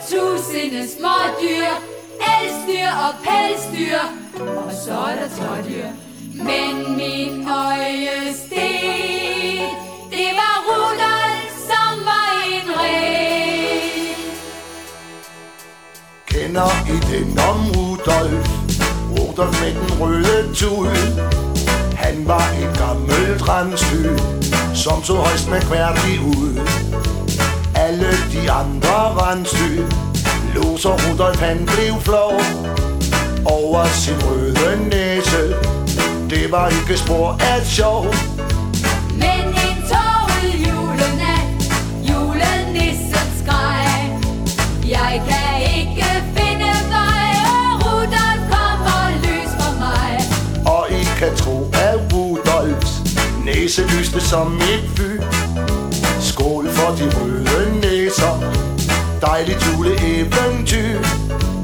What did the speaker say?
tusinde smådyr, elsdyr og pelsdyr, og så er der trådyr. Men min øjesten, det var Rudolf, som var en ren. Kender I den om Rudolf? Rudolf med den røde tud. Han var et gammelt rensdyr, som så højst mærkværdig ud. Alle de andre rensdyr lå, så Rudolf han blev flov over sin røde næse. Det var ikke spor af sjov. Men en tåget julenat, julenissen skreg, jeg kan ikke finde vej, og Rudolf kommer lys for mig. Og I kan tro, at Rudolfs næse lyste som et fy. Skål for de røde næser, dejligt juleeventyr.